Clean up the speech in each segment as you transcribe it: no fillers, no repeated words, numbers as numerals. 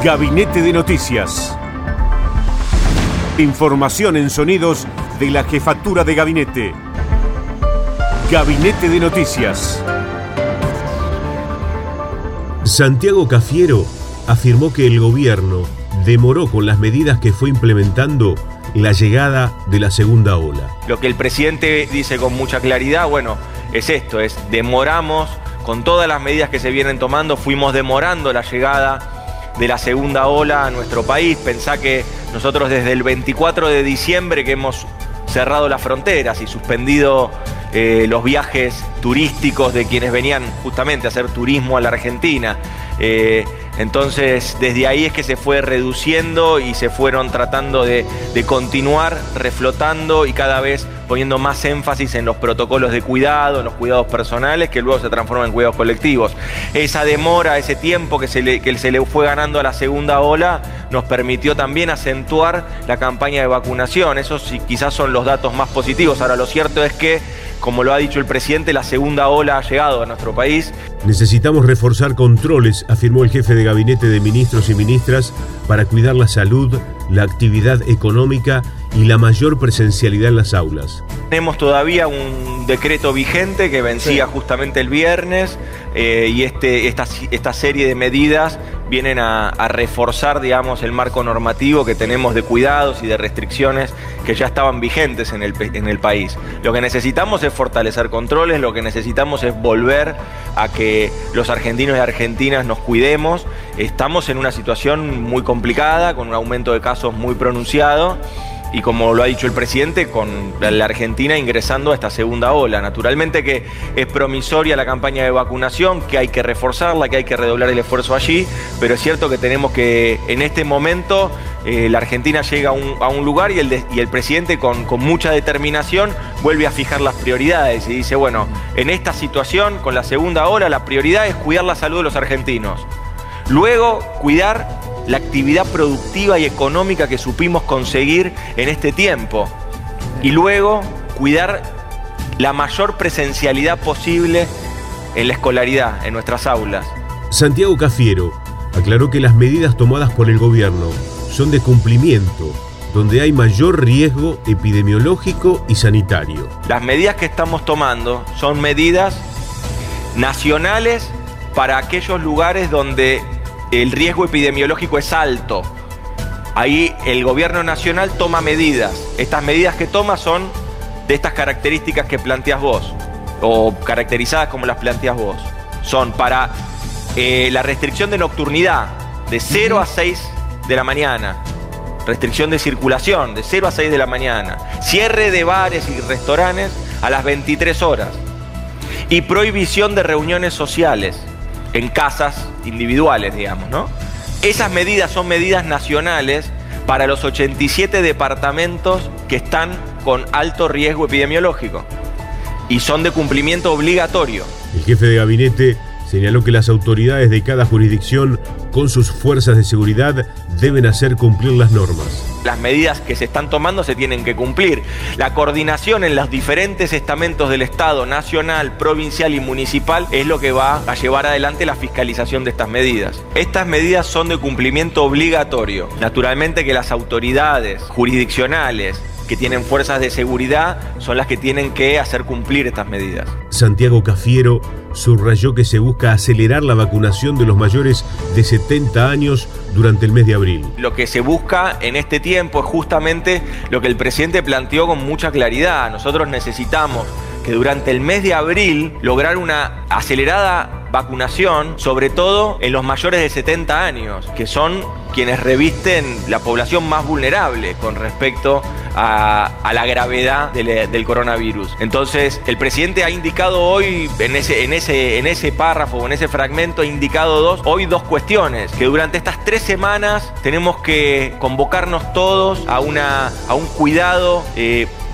Gabinete de Noticias. Información en sonidos de la Jefatura de Gabinete. Gabinete de Noticias. Santiago Cafiero afirmó que el gobierno demoró con las medidas que fue implementando la llegada de la segunda ola. Lo que el presidente dice con mucha claridad, es esto, demoramos con todas las medidas que se vienen tomando, fuimos demorando la llegada de la segunda ola a nuestro país. Pensá que nosotros desde el 24 de diciembre que hemos cerrado las fronteras y suspendido los viajes turísticos de quienes venían justamente a hacer turismo a la Argentina. Entonces, desde ahí es que se fue reduciendo y se fueron tratando de continuar reflotando y cada vez poniendo más énfasis en los protocolos de cuidado, en los cuidados personales, que luego se transforman en cuidados colectivos. Esa demora, ese tiempo que se le fue ganando a la segunda ola, nos permitió también acentuar la campaña de vacunación. Esos sí, quizás son los datos más positivos. Ahora, lo cierto es que, como lo ha dicho el presidente, la segunda ola ha llegado a nuestro país. Necesitamos reforzar controles, afirmó el jefe de gabinete de ministros y ministras, para cuidar la salud, la actividad económica y la mayor presencialidad en las aulas. Tenemos todavía un decreto vigente que vencía justamente el viernes y esta serie de medidas vienen a reforzar, el marco normativo que tenemos de cuidados y de restricciones que ya estaban vigentes en el país. Lo que necesitamos es fortalecer controles, lo que necesitamos es volver a que los argentinos y argentinas nos cuidemos. Estamos en una situación muy complicada, con un aumento de casos muy pronunciado. Y como lo ha dicho el presidente, con la Argentina ingresando a esta segunda ola. Naturalmente que es promisoria la campaña de vacunación, que hay que reforzarla, que hay que redoblar el esfuerzo allí, pero es cierto que tenemos que, en este momento, la Argentina llega a un lugar y el presidente con mucha determinación vuelve a fijar las prioridades y dice, en esta situación, con la segunda ola, la prioridad es cuidar la salud de los argentinos. Luego, cuidar la actividad productiva y económica que supimos conseguir en este tiempo. Y luego, cuidar la mayor presencialidad posible en la escolaridad, en nuestras aulas. Santiago Cafiero aclaró que las medidas tomadas por el gobierno son de cumplimiento, donde hay mayor riesgo epidemiológico y sanitario. Las medidas que estamos tomando son medidas nacionales para aquellos lugares donde el riesgo epidemiológico es alto. Ahí el gobierno nacional toma medidas. Estas medidas que toma son de estas características que planteas vos, o caracterizadas como las planteas vos. Son para la restricción de nocturnidad, de 0 a 6 de la mañana. Restricción de circulación, de 0 a 6 de la mañana. Cierre de bares y restaurantes a las 23 horas. Y prohibición de reuniones sociales en casas individuales, ¿no? Esas medidas son medidas nacionales para los 87 departamentos que están con alto riesgo epidemiológico y son de cumplimiento obligatorio. El jefe de gabinete señaló que las autoridades de cada jurisdicción, con sus fuerzas de seguridad, deben hacer cumplir las normas. Las medidas que se están tomando se tienen que cumplir. La coordinación en los diferentes estamentos del Estado, nacional, provincial y municipal, es lo que va a llevar adelante la fiscalización de estas medidas. Estas medidas son de cumplimiento obligatorio. Naturalmente que las autoridades jurisdiccionales que tienen fuerzas de seguridad son las que tienen que hacer cumplir estas medidas. Santiago Cafiero subrayó que se busca acelerar la vacunación de los mayores de 70 años durante el mes de abril. Lo que se busca en este tiempo es justamente lo que el presidente planteó con mucha claridad. Nosotros necesitamos que durante el mes de abril lograr una acelerada vacunación, sobre todo en los mayores de 70 años, que son quienes revisten la población más vulnerable con respecto a la gravedad del coronavirus. Entonces, el presidente ha indicado hoy, en ese párrafo o en ese fragmento, ha indicado dos cuestiones, que durante estas 3 semanas tenemos que convocarnos todos a un cuidado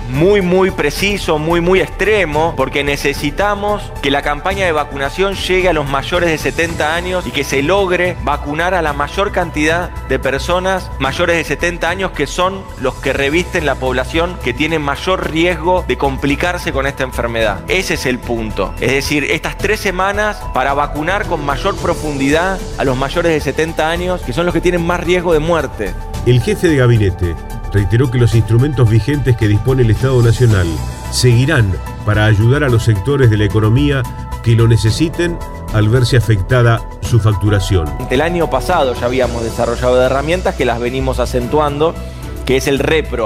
muy preciso, muy extremo, porque necesitamos que la campaña de vacunación llegue a los mayores de 70 años y que se logre vacunar a la mayor cantidad de personas mayores de 70 años, que son los que revisten la población que tiene mayor riesgo de complicarse con esta enfermedad. Ese es el punto. Es decir, estas 3 semanas para vacunar con mayor profundidad a los mayores de 70 años, que son los que tienen más riesgo de muerte. El jefe de gabinete reiteró que los instrumentos vigentes que dispone el Estado Nacional seguirán para ayudar a los sectores de la economía que lo necesiten al verse afectada su facturación. El año pasado ya habíamos desarrollado herramientas que las venimos acentuando, que es el REPRO.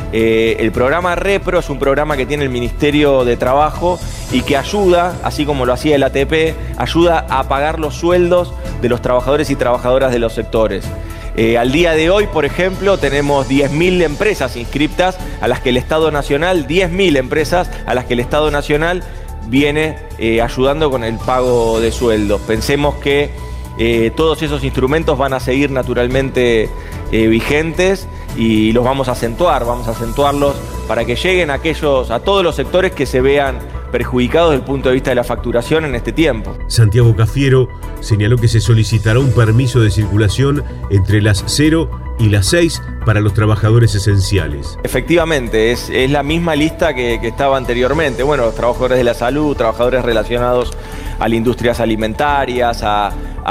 El programa REPRO es un programa que tiene el Ministerio de Trabajo y que ayuda, así como lo hacía el ATP, ayuda a pagar los sueldos de los trabajadores y trabajadoras de los sectores. Al día de hoy, por ejemplo, tenemos 10.000 empresas inscriptas a las que el Estado Nacional, 10.000 empresas a las que el Estado Nacional viene ayudando con el pago de sueldos. Pensemos que todos esos instrumentos van a seguir naturalmente vigentes y los vamos a acentuarlos para que lleguen a todos los sectores que se vean perjudicados desde el punto de vista de la facturación en este tiempo. Santiago Cafiero señaló que se solicitará un permiso de circulación entre las 0 y las 6 para los trabajadores esenciales. Efectivamente, es la misma lista que estaba anteriormente. Bueno, los trabajadores de la salud, trabajadores relacionados a las industrias alimentarias, a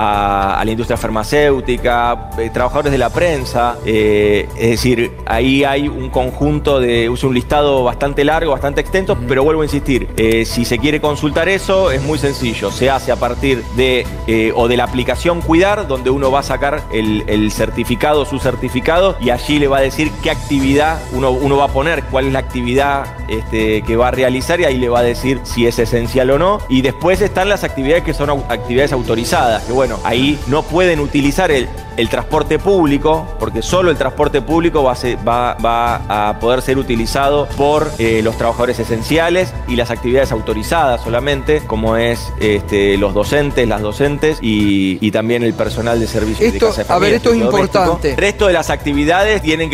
la industria farmacéutica, trabajadores de la prensa. Es decir, ahí hay un conjunto un listado bastante largo, bastante extenso, pero vuelvo a insistir, si se quiere consultar eso, es muy sencillo. Se hace a partir de la aplicación Cuidar, donde uno va a sacar el certificado, su certificado, y allí le va a decir qué actividad uno va a poner, cuál es la actividad que va a realizar, y ahí le va a decir si es esencial o no. Y después están las actividades que son actividades autorizadas, que bueno, ahí no pueden utilizar el transporte público, porque solo el transporte público va a poder ser utilizado por los trabajadores esenciales, y las actividades autorizadas solamente, como es los docentes, las docentes y también el personal de servicios de casa de familia. A ver, esto es importante. El resto de las actividades tienen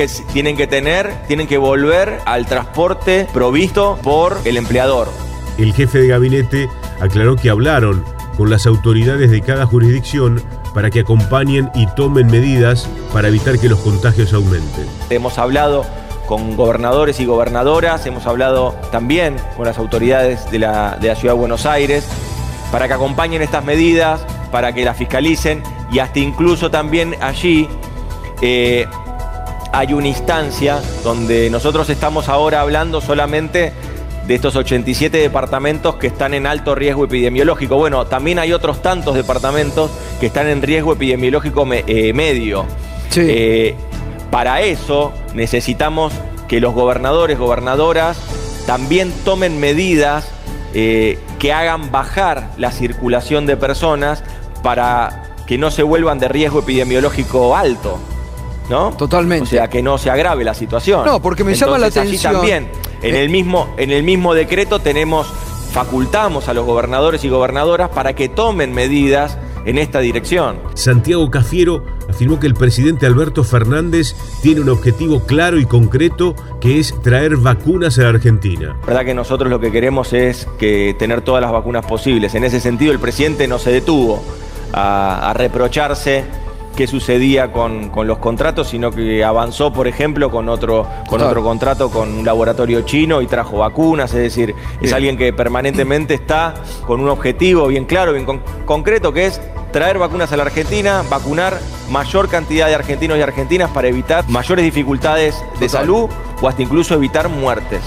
que volver al transporte provisto por el empleador. El jefe de gabinete aclaró que hablaron con las autoridades de cada jurisdicción para que acompañen y tomen medidas para evitar que los contagios aumenten. Hemos hablado con gobernadores y gobernadoras, hemos hablado también con las autoridades de la Ciudad de Buenos Aires para que acompañen estas medidas, para que las fiscalicen, y hasta incluso también allí hay una instancia donde nosotros estamos ahora hablando solamente de estos 87 departamentos que están en alto riesgo epidemiológico. Bueno, también hay otros tantos departamentos que están en riesgo epidemiológico medio. Sí. Para eso necesitamos que los gobernadores, gobernadoras también tomen medidas que hagan bajar la circulación de personas para que no se vuelvan de riesgo epidemiológico alto, ¿no? Totalmente. O sea, que no se agrave la situación. No, porque me llama la atención. Allí también, en el mismo decreto facultamos a los gobernadores y gobernadoras para que tomen medidas en esta dirección. Santiago Cafiero afirmó que el presidente Alberto Fernández tiene un objetivo claro y concreto, que es traer vacunas a la Argentina. La verdad que nosotros lo que queremos es tener todas las vacunas posibles. En ese sentido, el presidente no se detuvo a reprocharse qué sucedía con los contratos, sino que avanzó, por ejemplo, con otro contrato con un laboratorio chino y trajo vacunas. Es decir, es alguien que permanentemente está con un objetivo bien claro, bien concreto, que es traer vacunas a la Argentina, vacunar mayor cantidad de argentinos y argentinas para evitar mayores dificultades de salud o hasta incluso evitar muertes.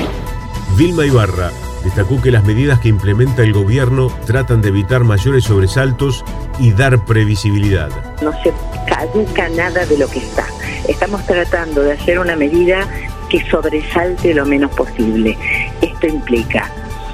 Vilma Ibarra destacó que las medidas que implementa el gobierno tratan de evitar mayores sobresaltos y dar previsibilidad. No se caduca nada de lo que está. Estamos tratando de hacer una medida que sobresalte lo menos posible. Esto implica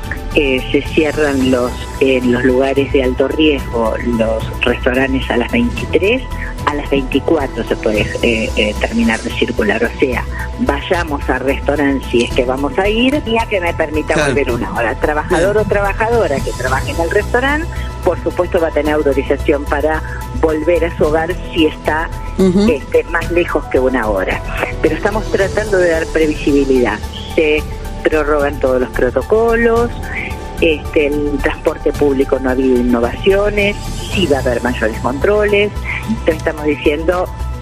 se cierran los lugares de alto riesgo, los restaurantes a las 23, a las 24 se puede terminar de circular. O sea, vayamos al restaurante si es que vamos a ir, día que me permita volver una hora. Trabajador o trabajadora que trabaje en el restaurante, por supuesto va a tener autorización para volver a su hogar si está más lejos que una hora. Pero estamos tratando de dar previsibilidad. se prorrogan todos los protocolos, el transporte público no ha habido innovaciones, sí va a haber mayores controles. Entonces estamos diciendo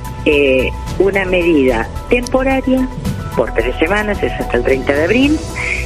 una medida temporaria por 3 semanas, es hasta el 30 de abril,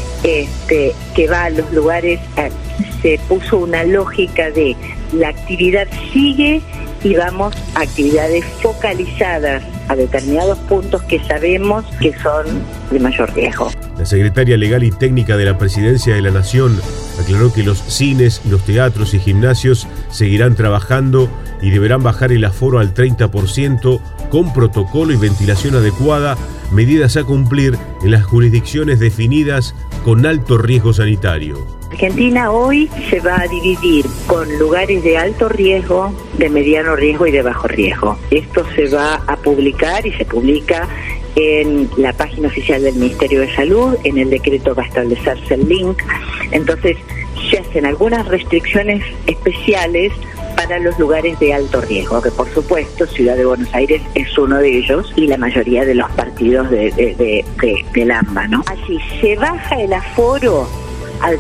que va a los lugares, se puso una lógica de la actividad sigue y vamos a actividades focalizadas a determinados puntos que sabemos que son de mayor riesgo. La secretaria legal y técnica de la Presidencia de la Nación aclaró que los cines, los teatros y gimnasios seguirán trabajando y deberán bajar el aforo al 30% con protocolo y ventilación adecuada, medidas a cumplir en las jurisdicciones definidas con alto riesgo sanitario. Argentina hoy se va a dividir con lugares de alto riesgo, de mediano riesgo y de bajo riesgo. Esto se va a publicar y se publica en la página oficial del Ministerio de Salud, en el decreto va a establecerse el link. Entonces se hacen algunas restricciones especiales para los lugares de alto riesgo, que por supuesto Ciudad de Buenos Aires es uno de ellos y la mayoría de los partidos del AMBA, ¿no? Así se baja el aforo al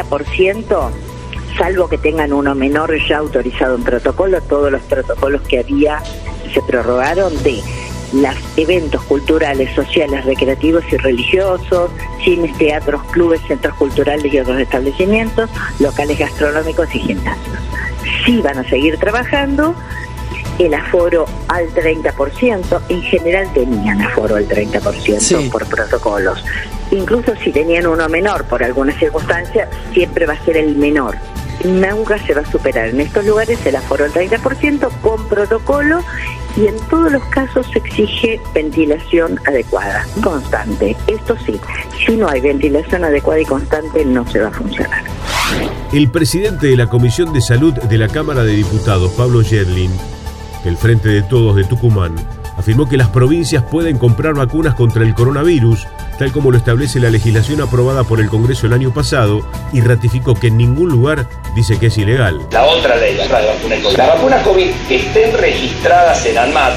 30%, salvo que tengan uno menor ya autorizado en protocolo. Todos los protocolos que había se prorrogaron de los eventos culturales, sociales, recreativos y religiosos, cines, teatros, clubes, centros culturales y otros establecimientos, locales gastronómicos y gimnasios. Sí van a seguir trabajando, el aforo al 30%, en general tenían aforo al 30% sí, por protocolos. Incluso si tenían uno menor por alguna circunstancia, siempre va a ser el menor. Nunca se va a superar en estos lugares el aforo al 30% con protocolo, y en todos los casos se exige ventilación adecuada, constante. Esto sí, si no hay ventilación adecuada y constante no se va a funcionar. El presidente de la Comisión de Salud de la Cámara de Diputados, Pablo Yedlin, del Frente de Todos de Tucumán, afirmó que las provincias pueden comprar vacunas contra el coronavirus, tal como lo establece la legislación aprobada por el Congreso el año pasado, y ratificó que en ningún lugar dice que es ilegal. La otra ley, la vacuna COVID. Las vacunas COVID que estén registradas en ANMAT,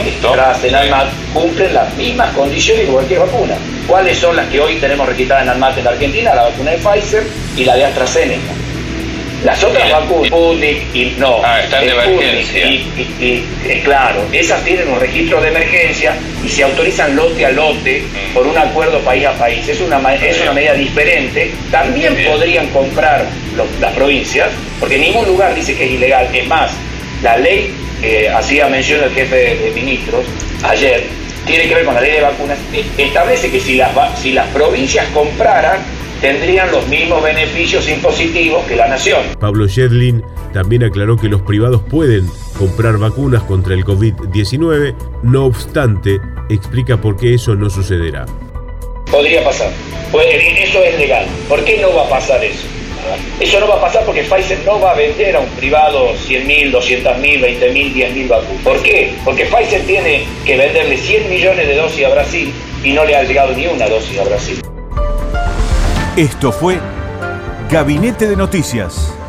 cumplen las mismas condiciones que cualquier vacuna. ¿Cuáles son las que hoy tenemos registradas en ANMAT en la Argentina? La vacuna de Pfizer y la de AstraZeneca. Las otras vacunas, Sputnik y no, están de emergencia. Claro, esas tienen un registro de emergencia y se autorizan lote a lote por un acuerdo país a país. Es una medida diferente. También podrían comprar las provincias, porque en ningún lugar dice que es ilegal. Es más, la ley, hacía mención el jefe de ministros ayer, tiene que ver con la ley de vacunas, establece que si las provincias compraran, tendrían los mismos beneficios impositivos que la nación. Pablo Yedlin también aclaró que los privados pueden comprar vacunas contra el COVID-19, no obstante, explica por qué eso no sucederá. Podría pasar, eso es legal. ¿Por qué no va a pasar eso? Eso no va a pasar porque Pfizer no va a vender a un privado 100.000, 200.000, 20.000, 10.000 vacunas. ¿Por qué? Porque Pfizer tiene que venderle 100 millones de dosis a Brasil y no le ha llegado ni una dosis a Brasil. Esto fue Gabinete de Noticias.